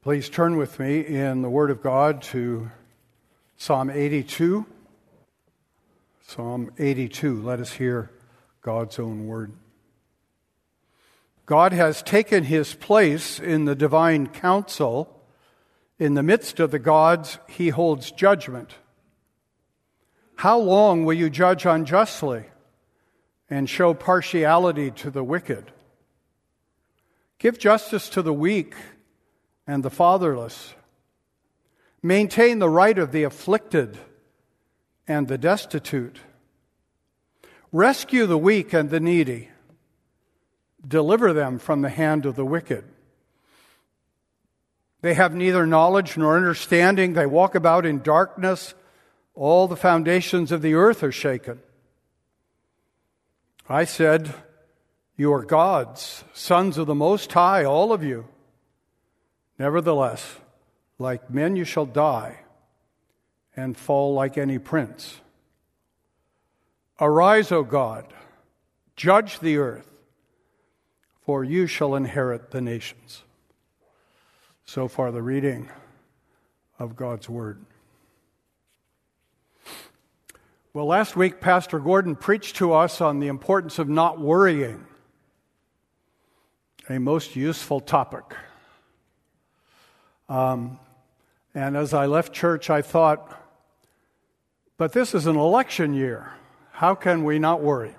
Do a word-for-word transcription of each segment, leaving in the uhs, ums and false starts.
Please turn with me in the Word of God to Psalm eighty-two. Psalm eighty-two. Let us hear God's own word. God has taken his place in the divine council. In the midst of the gods, he holds judgment. How long will you judge unjustly and show partiality to the wicked? Give justice to the weak and the fatherless. Maintain the right of the afflicted and the destitute. Rescue the weak and the needy. Deliver them from the hand of the wicked. They have neither knowledge nor understanding. They walk about in darkness. All the foundations of the earth are shaken. I said, you are gods, sons of the Most High, all of you. Nevertheless, like men you shall die and fall like any prince. Arise, O God, judge the earth, for you shall inherit the nations. So far, the reading of God's Word. Well, last week, Pastor Gordon preached to us on the importance of not worrying, a most useful topic. Um, and as I left church, I thought, but this is an election year. How can we not worry?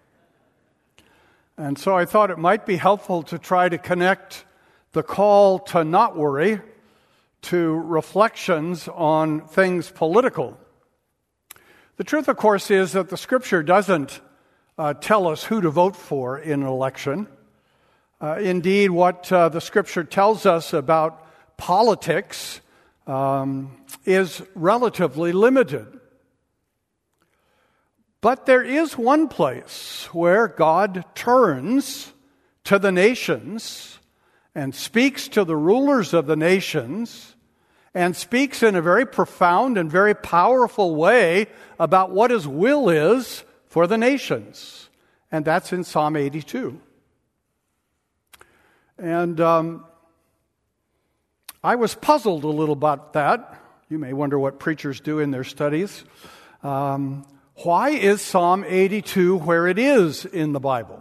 And so I thought it might be helpful to try to connect the call to not worry to reflections on things political. The truth, of course, is that the Scripture doesn't uh, tell us who to vote for in an election. Uh, indeed, what uh, the Scripture tells us about politics um, is relatively limited. But there is one place where God turns to the nations and speaks to the rulers of the nations and speaks in a very profound and very powerful way about what his will is for the nations. And that's in Psalm eighty-two. And um, I was puzzled a little about that. You may wonder what preachers do in their studies. Um, why is Psalm eighty-two where it is in the Bible?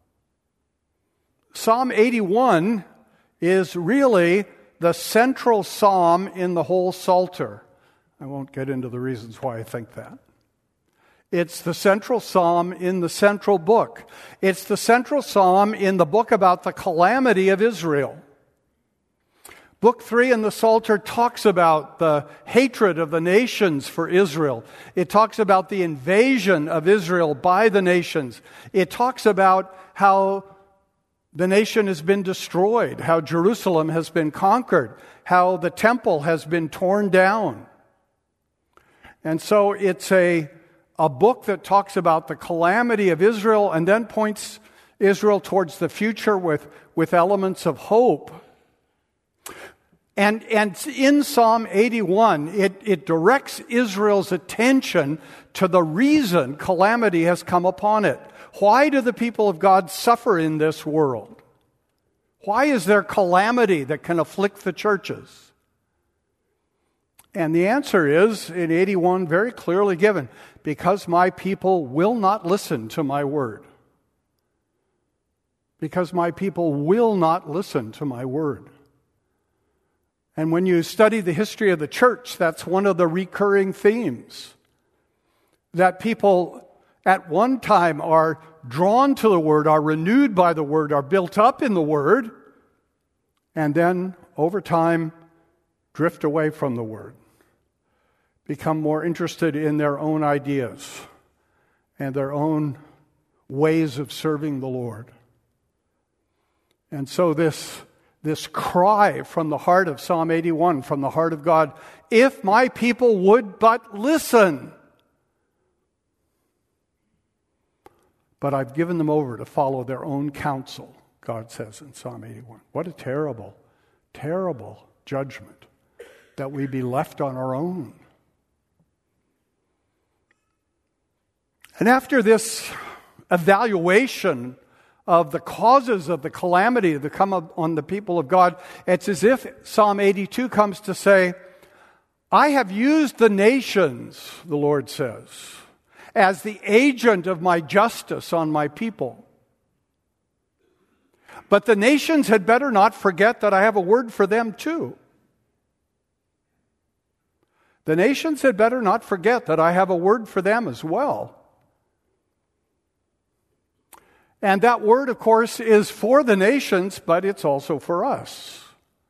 Psalm eighty-one is really the central psalm in the whole Psalter. I won't get into the reasons why I think that. It's the central psalm in the central book. It's the central psalm in the book about the calamity of Israel. Book three in the Psalter talks about the hatred of the nations for Israel. It talks about the invasion of Israel by the nations. It talks about how the nation has been destroyed, how Jerusalem has been conquered, how the temple has been torn down. And so it's a, a book that talks about the calamity of Israel and then points Israel towards the future with, with elements of hope. And, and in Psalm eighty-one, it, it directs Israel's attention to the reason calamity has come upon it. Why do the people of God suffer in this world? Why is there calamity that can afflict the churches? And the answer is, in eighty-one, very clearly given, because my people will not listen to my word. Because my people will not listen to my word. And when you study the history of the church, that's one of the recurring themes. That people at one time are drawn to the Word, are renewed by the Word, are built up in the Word, and then over time drift away from the Word, become more interested in their own ideas and their own ways of serving the Lord. And so this This cry from the heart of Psalm eighty-one, from the heart of God, if my people would but listen. But I've given them over to follow their own counsel, God says in Psalm eighty-one. What a terrible, terrible judgment that we be left on our own. And after this evaluation of the causes of the calamity that come on the people of God, it's as if Psalm eighty-two comes to say, I have used the nations, the Lord says, as the agent of my justice on my people. But the nations had better not forget that I have a word for them too. The nations had better not forget that I have a word for them as well. And that word, of course, is for the nations, but it's also for us.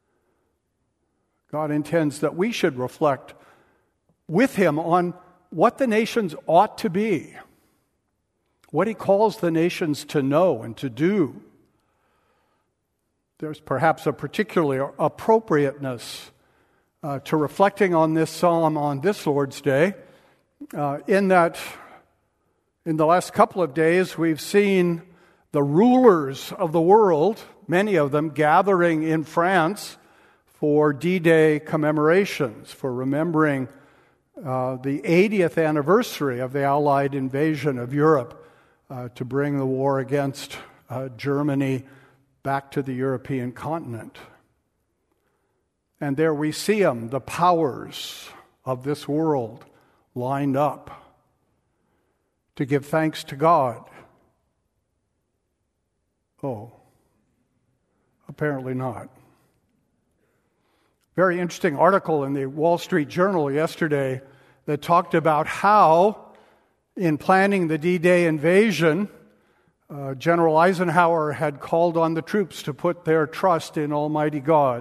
God intends that we should reflect with Him on what the nations ought to be, what He calls the nations to know and to do. There's perhaps a particular appropriateness uh, to reflecting on this psalm on this Lord's Day, uh, in that in the last couple of days we've seen the rulers of the world, many of them gathering in France for D-Day commemorations, for remembering uh, the eightieth anniversary of the Allied invasion of Europe uh, to bring the war against uh, Germany back to the European continent. And there we see them, the powers of this world, lined up to give thanks to God. Oh, apparently not. Very interesting article in the Wall Street Journal yesterday that talked about how, in planning the D-Day invasion, uh, General Eisenhower had called on the troops to put their trust in Almighty God.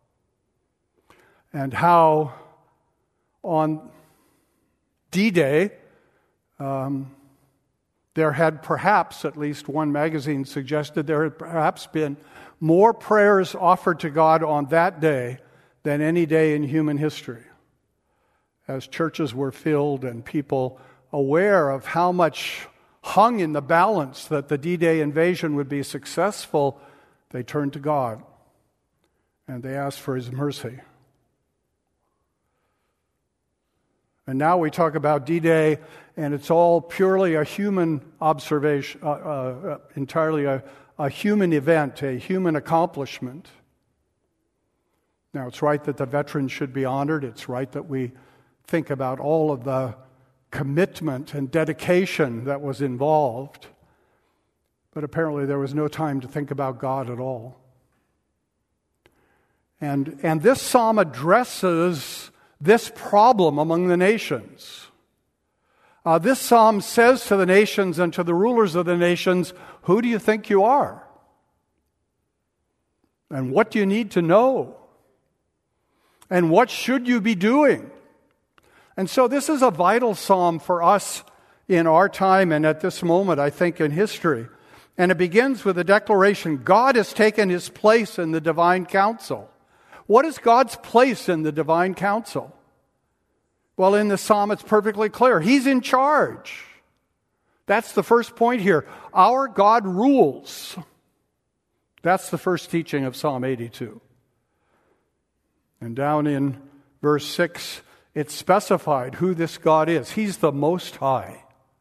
And how on D-Day, um, there had perhaps, at least one magazine suggested, there had perhaps been more prayers offered to God on that day than any day in human history, as churches were filled and people aware of how much hung in the balance that the D-Day invasion would be successful, they turned to God and they asked for His mercy. And now we talk about D-Day, and it's all purely a human observation, uh, uh, entirely a, a human event, a human accomplishment. Now, it's right that the veterans should be honored. It's right that we think about all of the commitment and dedication that was involved. But apparently there was no time to think about God at all. And, and this psalm addresses this problem among the nations. Uh, this psalm says to the nations and to the rulers of the nations, who do you think you are? And what do you need to know? And what should you be doing? And so this is a vital psalm for us in our time and at this moment, I think, in history. And it begins with a declaration, God has taken His place in the divine council. What is God's place in the divine council? Well, in the psalm, it's perfectly clear. He's in charge. That's the first point here. Our God rules. That's the first teaching of Psalm eighty-two. And down in verse six, it's specified who this God is. He's the Most High.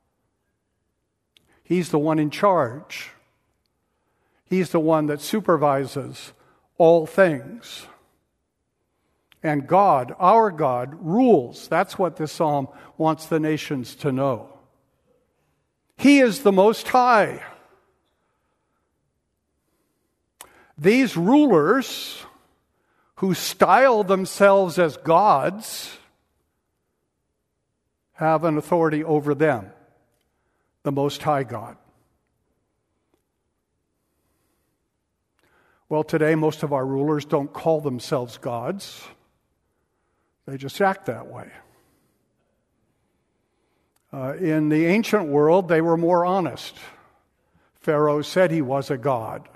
He's the one in charge. He's the one that supervises all things. And God, our God, rules. That's what this psalm wants the nations to know. He is the Most High. These rulers who style themselves as gods have an authority over them, the Most High God. Well, today most of our rulers don't call themselves gods. They just act that way. Uh, in the ancient world, they were more honest. Pharaoh said he was a god.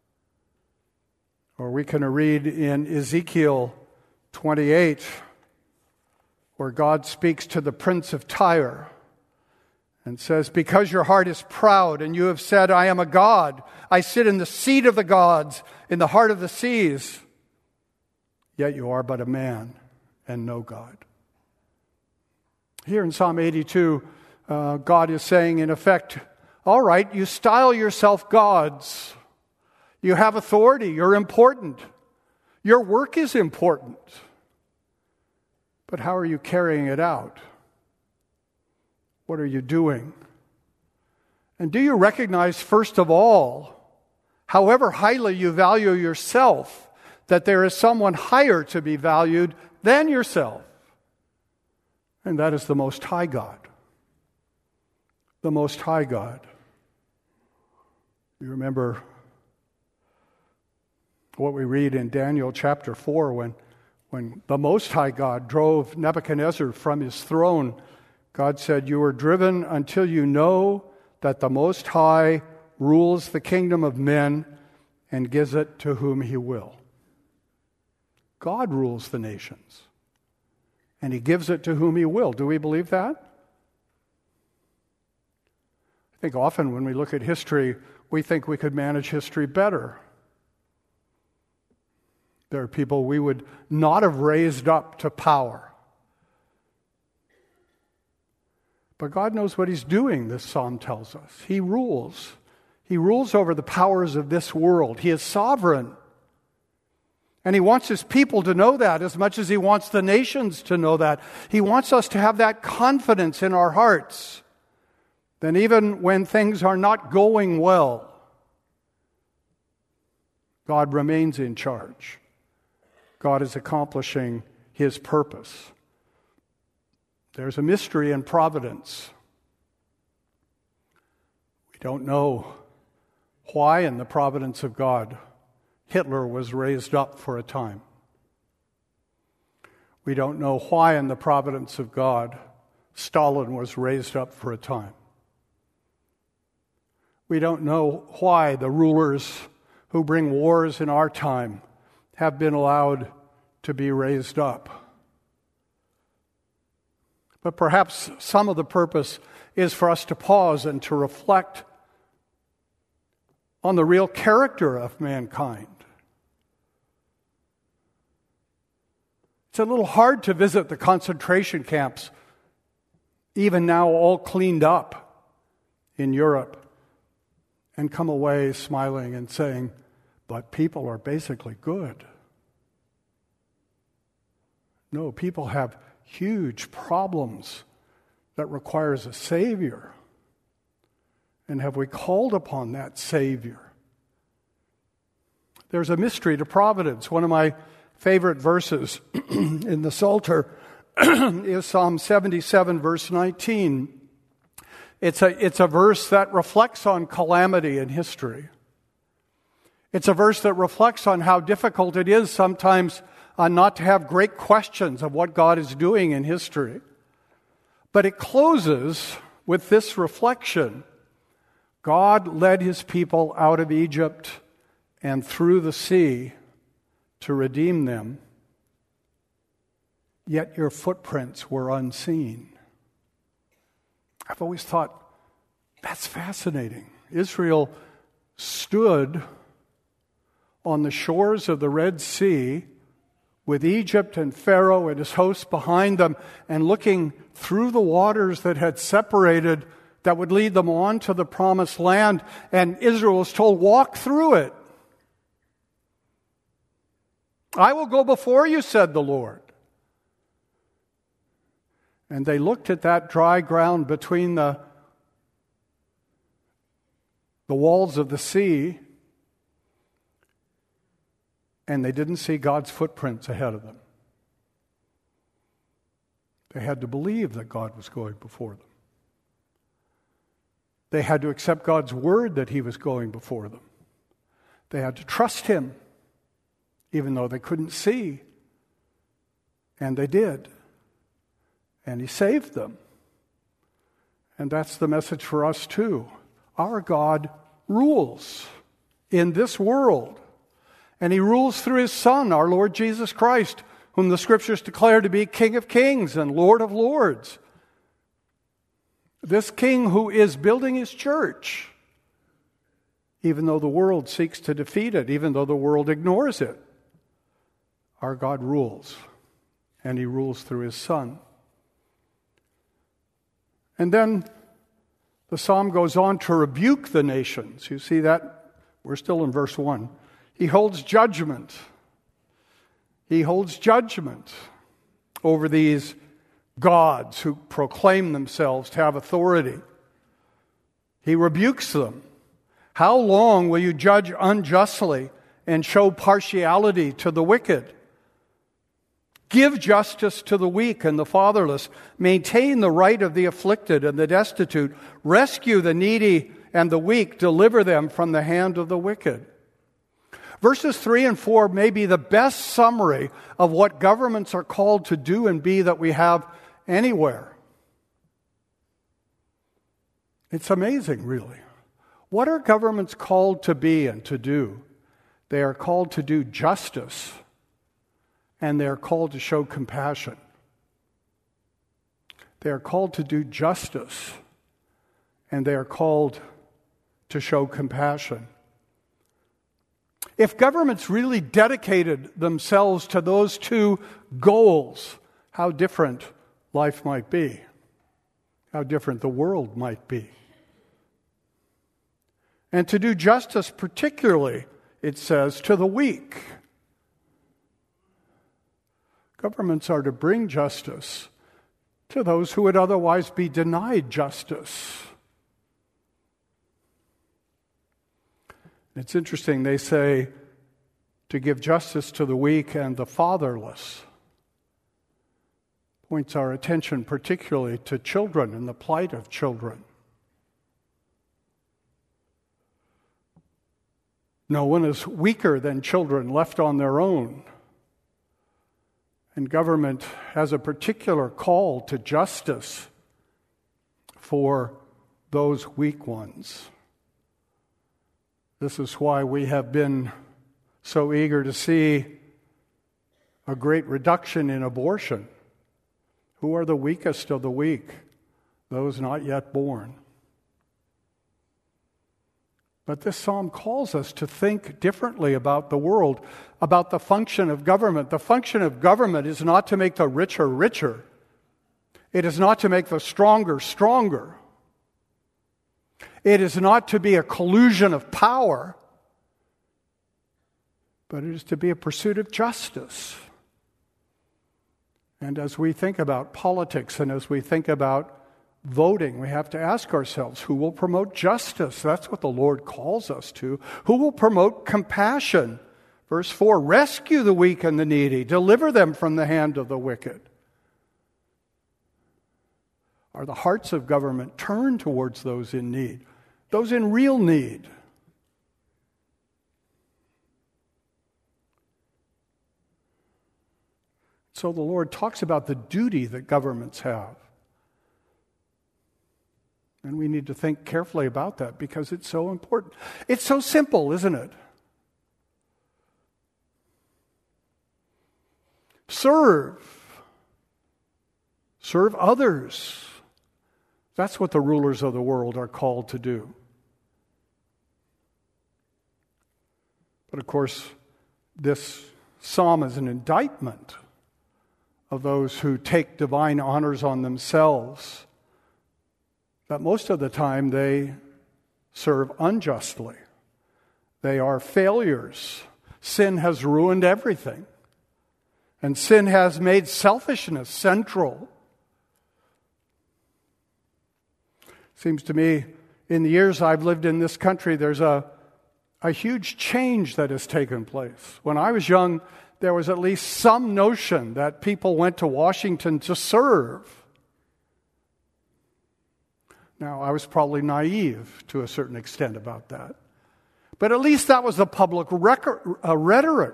Or we can read in Ezekiel twenty-eight, where God speaks to the prince of Tyre and says, because your heart is proud and you have said, I am a god, I sit in the seat of the gods, in the heart of the seas, yet you are but a man and no God. Here in Psalm eighty-two, uh, God is saying, in effect, All right, you style yourself gods. You have authority. You're important. Your work is important. But how are you carrying it out? What are you doing? And do you recognize, first of all, however highly you value yourself, that there is someone higher to be valued than yourself? And that is the Most High God. The Most High God. You remember what we read in Daniel chapter four when, when the Most High God drove Nebuchadnezzar from his throne. God said, "You are driven until you know that the Most High rules the kingdom of men and gives it to whom he will." God rules the nations, and he gives it to whom he will. Do we believe that? I think often when we look at history, we think we could manage history better. There are people we would not have raised up to power. But God knows what he's doing, this psalm tells us. He rules. He rules over the powers of this world. He is sovereign. And he wants his people to know that as much as he wants the nations to know that. He wants us to have that confidence in our hearts. Then even when things are not going well, God remains in charge. God is accomplishing his purpose. There's a mystery in providence. We don't know why in the providence of God Hitler was raised up for a time. We don't know why in the providence of God Stalin was raised up for a time. We don't know why the rulers who bring wars in our time have been allowed to be raised up. But perhaps some of the purpose is for us to pause and to reflect on the real character of mankind. It's a little hard to visit the concentration camps, even now all cleaned up in Europe, and come away smiling and saying, but people are basically good. No, people have huge problems that requires a Savior. And have we called upon that Savior? There's a mystery to providence. One of my favorite verses in the Psalter is Psalm seventy-seven, verse nineteen. It's a, it's a verse that reflects on calamity in history. It's a verse that reflects on how difficult it is sometimes uh, not to have great questions of what God is doing in history. But it closes with this reflection. God led his people out of Egypt and through the sea to redeem them, yet your footprints were unseen. I've always thought, that's fascinating. Israel stood on the shores of the Red Sea with Egypt and Pharaoh and his hosts behind them and looking through the waters that had separated that would lead them on to the promised land. And Israel was told, walk through it. I will go before you, said the Lord. And they looked at that dry ground between the, the walls of the sea, and they didn't see God's footprints ahead of them. They had to believe that God was going before them. They had to accept God's word that he was going before them. They had to trust him, even though they couldn't see. And they did. And he saved them. And that's the message for us too. Our God rules in this world. And he rules through his Son, our Lord Jesus Christ, whom the Scriptures declare to be King of Kings and Lord of Lords. This King who is building his church, even though the world seeks to defeat it, even though the world ignores it. Our God rules, and he rules through his Son. And then The psalm goes on to rebuke the nations. You see that? We're still in verse one. He holds judgment. He holds judgment over these gods who proclaim themselves to have authority. He rebukes them. How long will you judge unjustly and show partiality to the wicked? Give justice to the weak and the fatherless. Maintain the right of the afflicted and the destitute. Rescue the needy and the weak. Deliver them from the hand of the wicked. Verses three and four may be the best summary of what governments are called to do and be that we have anywhere. It's amazing, really. What are governments called to be and to do? They are called to do justice, and they are called to show compassion. They are called to do justice, and they are called to show compassion. If governments really dedicated themselves to those two goals, how different life might be, how different the world might be. And to do justice, particularly, it says, to the weak. Governments are to bring justice to those who would otherwise be denied justice. It's interesting, they say to give justice to the weak and the fatherless. Points our attention particularly to children and the plight of children. No one is weaker than children left on their own. And government has a particular call to justice for those weak ones. This is why we have been so eager to see a great reduction in abortion. Who are the weakest of the weak? Those not yet born. But this psalm calls us to think differently about the world, about the function of government. The function of government is not to make the richer richer. It is not to make the stronger stronger. It is not to be a collusion of power, but it is to be a pursuit of justice. And as we think about politics and as we think about voting, we have to ask ourselves, who will promote justice? That's what the Lord calls us to. Who will promote compassion? Verse four, rescue the weak and the needy. Deliver them from the hand of the wicked. Are the hearts of government turned towards those in need? Those in real need? So the Lord talks about the duty that governments have. And we need to think carefully about that because it's so important. It's so simple, isn't it? Serve. Serve others. That's what the rulers of the world are called to do. But of course, this psalm is an indictment of those who take divine honors on themselves. That most of the time they serve unjustly. They are failures. Sin has ruined everything. And sin has made selfishness central. Seems to me, in the years I've lived in this country, there's a, a huge change that has taken place. When I was young, there was at least some notion that people went to Washington to serve. Now, I was probably naive to a certain extent about that. But at least that was the public record, uh, rhetoric.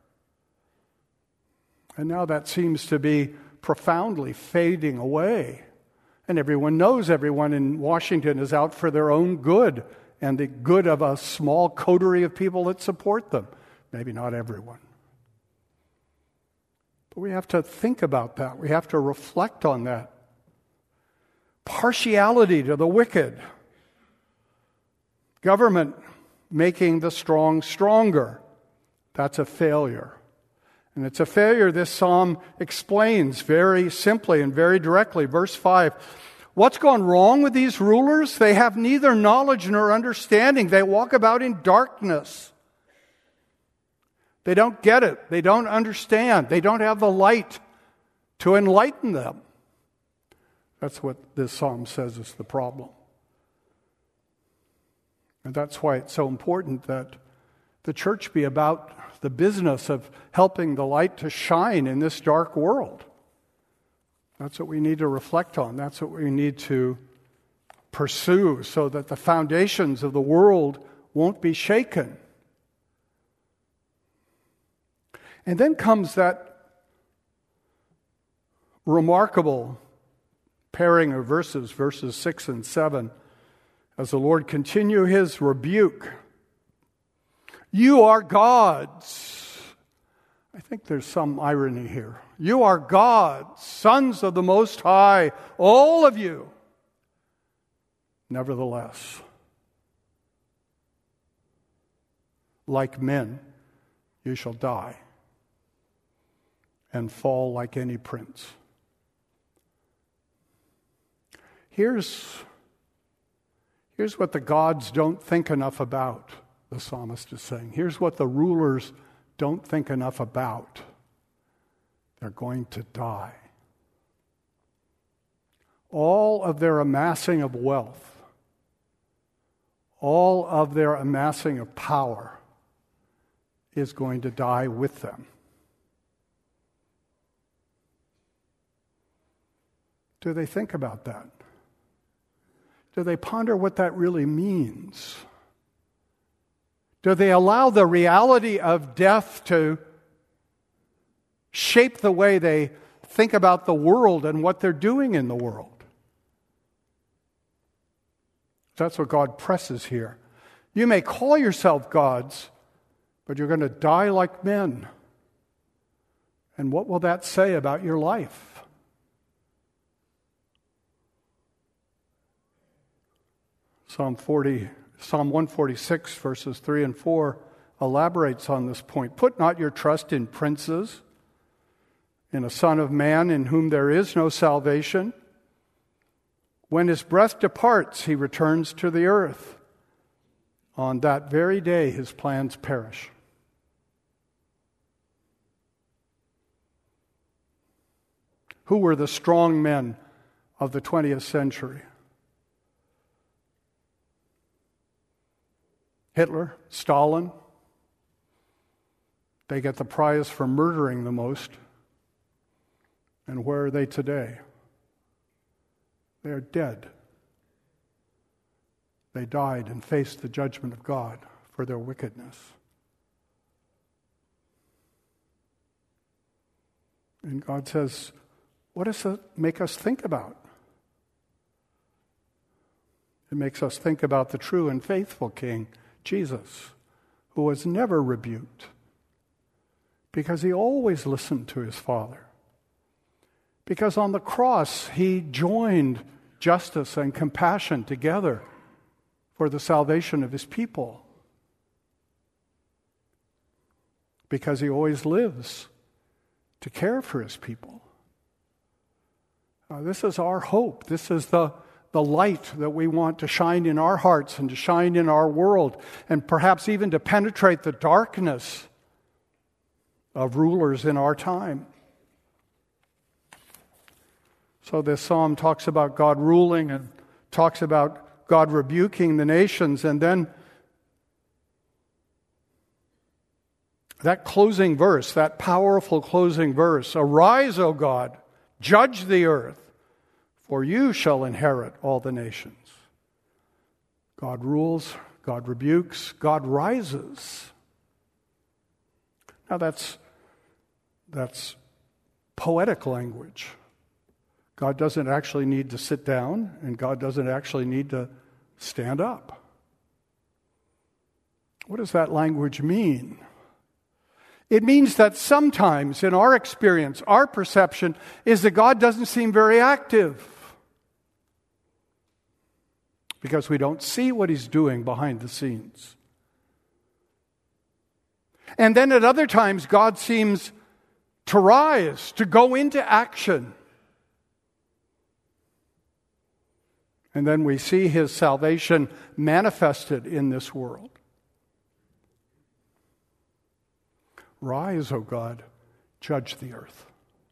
And now that seems to be profoundly fading away. And everyone knows everyone in Washington is out for their own good and the good of a small coterie of people that support them. Maybe not everyone. But we have to think about that. We have to reflect on that. Partiality to the wicked. Government making the strong stronger. That's a failure. And it's a failure this psalm explains very simply and very directly. Verse five, What's gone wrong with these rulers? They have neither knowledge nor understanding. They walk about in darkness. They don't get it. They don't understand. They don't have the light to enlighten them. That's what this psalm says is the problem. And that's why it's so important that the church be about the business of helping the light to shine in this dark world. That's what we need to reflect on. That's what we need to pursue so that the foundations of the world won't be shaken. And then comes that remarkable pairing of verses, verses six and seven, as the Lord continue his rebuke. You are gods. I think there's some irony here. You are gods, sons of the Most High, all of you. Nevertheless, like men, you shall die and fall like any prince. Here's, here's what the gods don't think enough about, the psalmist is saying. Here's what the rulers don't think enough about. They're going to die. All of their amassing of wealth, all of their amassing of power is going to die with them. Do they think about that? Do they ponder what that really means? Do they allow the reality of death to shape the way they think about the world and what they're doing in the world? That's what God presses here. You may call yourself gods, but you're going to die like men. And what will that say about your life? Psalm forty, Psalm one forty-six, verses three and four, elaborates on this point. Put not your trust in princes, in a son of man in whom there is no salvation. When his breath departs, he returns to the earth. On that very day, his plans perish. Who were the strong men of the twentieth century? Hitler, Stalin. They get the prize for murdering the most. And where are they today? They are dead. They died and faced the judgment of God for their wickedness. And God says, what does that make us think about? It makes us think about the true and faithful King, Jesus, who was never rebuked because he always listened to his Father. Because on the cross, he joined justice and compassion together for the salvation of his people. Because he always lives to care for his people. Uh, this is our hope. This is the, the light that we want to shine in our hearts and to shine in our world, and perhaps even to penetrate the darkness of rulers in our time. So this psalm talks about God ruling and talks about God rebuking the nations, and then that closing verse, that powerful closing verse, arise, O God, judge the earth, for you shall inherit all the nations. God rules, God rebukes, God rises. Now that's, that's poetic language. God doesn't actually need to sit down, and God doesn't actually need to stand up. What does that language mean? It means that sometimes in our experience, our perception is that God doesn't seem very active because we don't see what he's doing behind the scenes. And then at other times, God seems to rise, to go into action. And then we see his salvation manifested in this world. Rise, O God, judge the earth.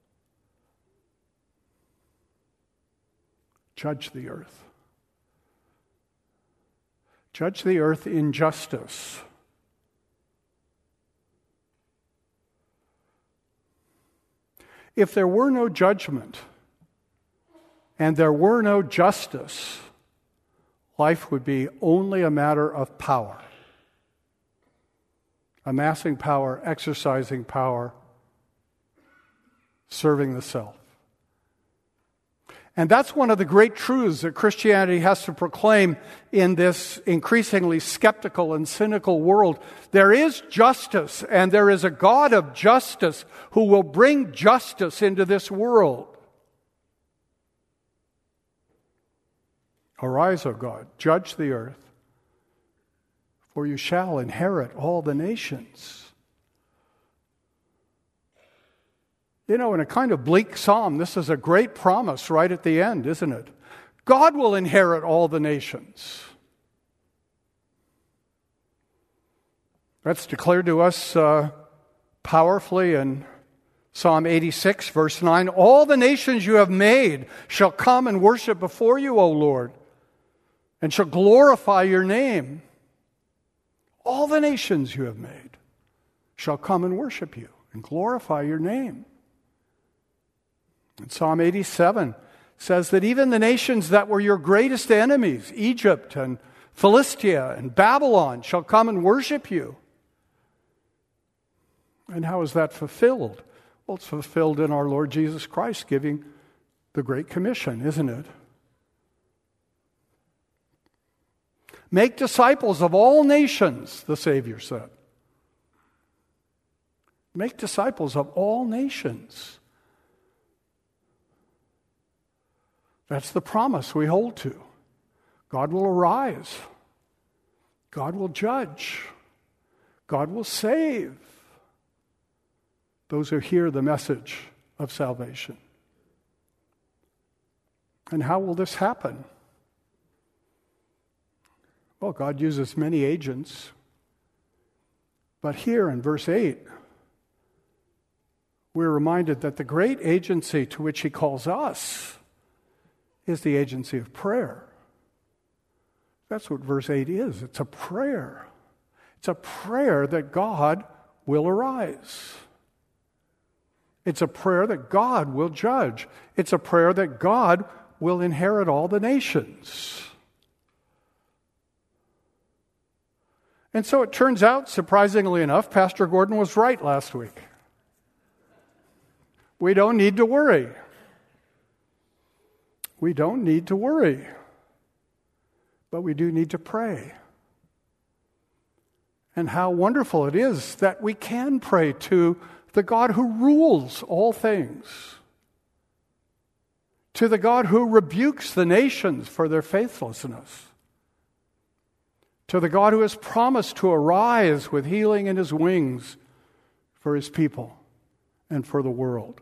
Judge the earth. Judge the earth in justice. If there were no judgment and there were no justice, life would be only a matter of power. Amassing power, exercising power, serving the self. And that's one of the great truths that Christianity has to proclaim in this increasingly skeptical and cynical world. There is justice, and there is a God of justice who will bring justice into this world. Arise, O God, judge the earth, for you shall inherit all the nations. You know, in a kind of bleak psalm, this is a great promise right at the end, isn't it? God will inherit all the nations. That's declared to us uh, powerfully in Psalm eighty-six, verse nine. All the nations you have made shall come and worship before you, O Lord, and shall glorify your name. All the nations you have made shall come and worship you and glorify your name. And Psalm eighty-seven says that even the nations that were your greatest enemies, Egypt and Philistia and Babylon, shall come and worship you. And how is that fulfilled? Well, it's fulfilled in our Lord Jesus Christ giving the Great Commission, isn't it? Make disciples of all nations, the Savior said. Make disciples of all nations. That's the promise we hold to. God will arise. God will judge. God will save those who hear the message of salvation. And how will this happen? Well, God uses many agents. But here in verse eight, we're reminded that the great agency to which he calls us is the agency of prayer. That's what verse eight is. It's a prayer. It's a prayer that God will arise. It's a prayer that God will judge. It's a prayer that God will inherit all the nations. And so it turns out, surprisingly enough, Pastor Gordon was right last week. We don't need to worry. We don't need to worry. But we do need to pray. And how wonderful it is that we can pray to the God who rules all things, to the God who rebukes the nations for their faithlessness, to the God who has promised to arise with healing in his wings for his people and for the world.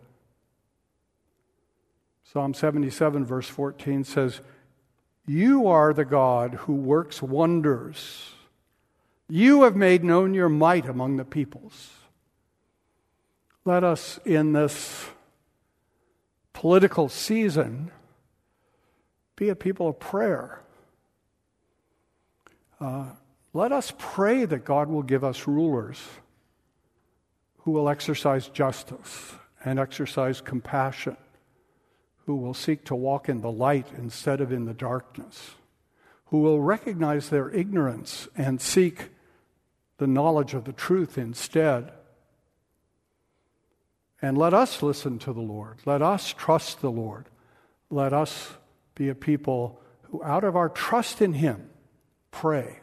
Psalm seventy-seven, verse fourteen says, "You are the God who works wonders. You have made known your might among the peoples." Let us, in this political season, be a people of prayer. Uh, let us pray that God will give us rulers who will exercise justice and exercise compassion, who will seek to walk in the light instead of in the darkness, who will recognize their ignorance and seek the knowledge of the truth instead. And let us listen to the Lord. Let us trust the Lord. Let us be a people who, out of our trust in him, pray.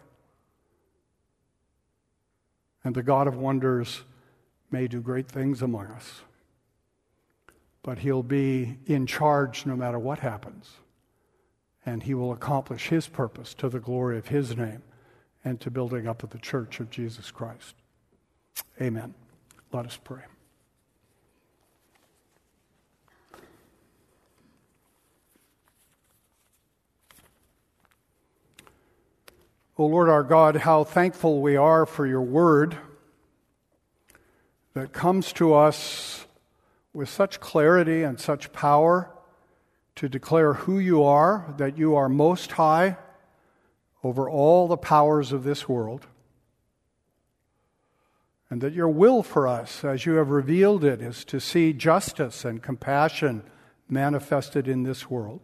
And the God of wonders may do great things among us. But he'll be in charge no matter what happens. And he will accomplish his purpose to the glory of his name and to building up of the church of Jesus Christ. Amen. Let us pray. O Lord our God, how thankful we are for your word that comes to us with such clarity and such power to declare who you are, that you are most high over all the powers of this world, and that your will for us, as you have revealed it, is to see justice and compassion manifested in this world.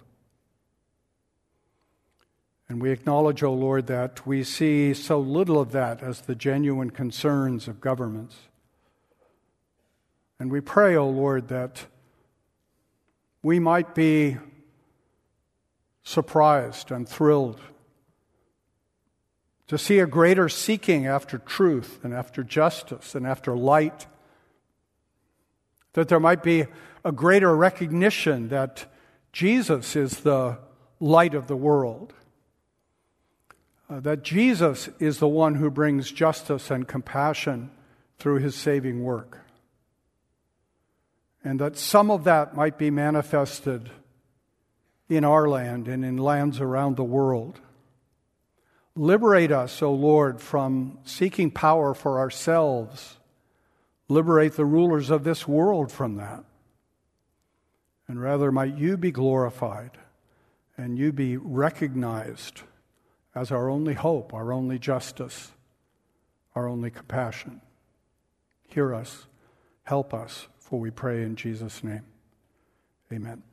And we acknowledge, O Lord, that we see so little of that as the genuine concerns of governments. And we pray, O Lord, that we might be surprised and thrilled to see a greater seeking after truth and after justice and after light, that there might be a greater recognition that Jesus is the light of the world, uh, that Jesus is the one who brings justice and compassion through his saving work, and that some of that might be manifested in our land and in lands around the world. Liberate us, O Lord, from seeking power for ourselves. Liberate the rulers of this world from that. And rather might you be glorified and you be recognized as our only hope, our only justice, our only compassion. Hear us, help us, for we pray in Jesus' name. Amen.